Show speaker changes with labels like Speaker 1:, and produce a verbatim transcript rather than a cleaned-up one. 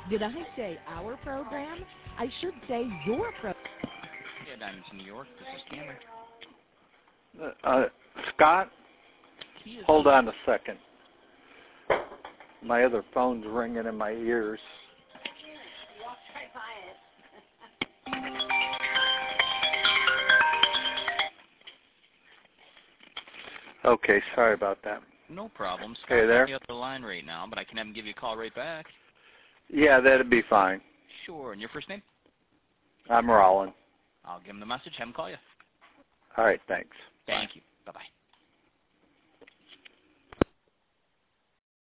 Speaker 1: Did I say our program? I should say your program.
Speaker 2: Yeah, Diamonds in New York. This is Cameron.
Speaker 3: Uh, uh, Scott, hold on a second. My other phone's ringing in my ears. Okay, sorry about that.
Speaker 2: No problem. Scott's
Speaker 3: Hey there.
Speaker 2: on the other line right now, but I can have him give you a call right back.
Speaker 3: Yeah, that'd be fine.
Speaker 2: Sure. And your first name?
Speaker 3: I'm Rollin.
Speaker 2: I'll give him the message. Have him call you.
Speaker 3: All right, thanks.
Speaker 2: Thank you. Bye-bye.